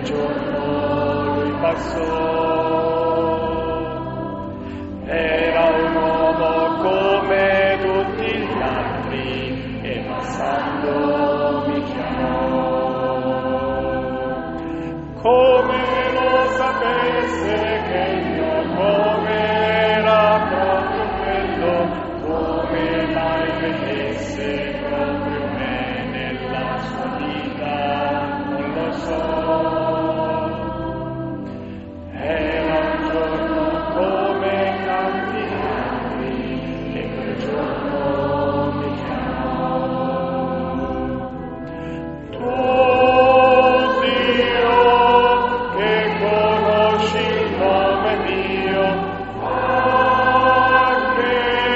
giorno lui passò. Era un uomo come tutti gli altri e passando mi chiamò. Come lo sapesse che il mio cuore era proprio quello, come mai vedesse proprio me nella sua vita, non lo so. Era un giorno come tanti altri che quel giorno mi chiamò. Tu, Dio, che conosci il nome mio, anche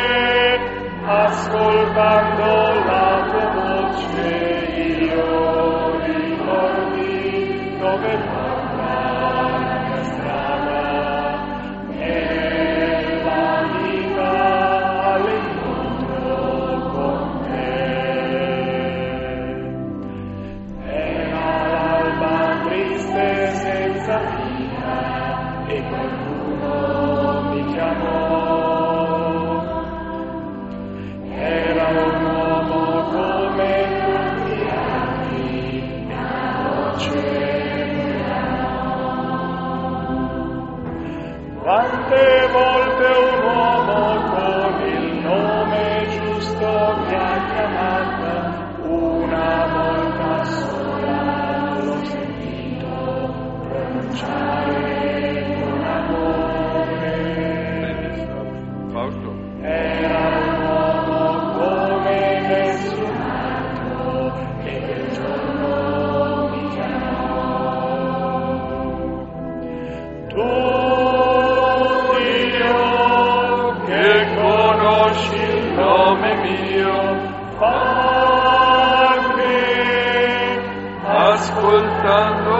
ascoltando la tua voce io ricordi dove porta la mia strada e la vita all'incontro con te. Era l'alba triste senza via e qualcuno mi chiamò. Era un uomo come tutti gli altri e la voce mi chiamò. Quante volte un uomo con il nome giusto mi ha chiamato, una volta sola l'ho sentito pronunciare con amore. Fausto. Era un uomo come nessun altro e quel giorno mi chiamò. Tu, Dio, che conosci il nome mio, fa che ascoltando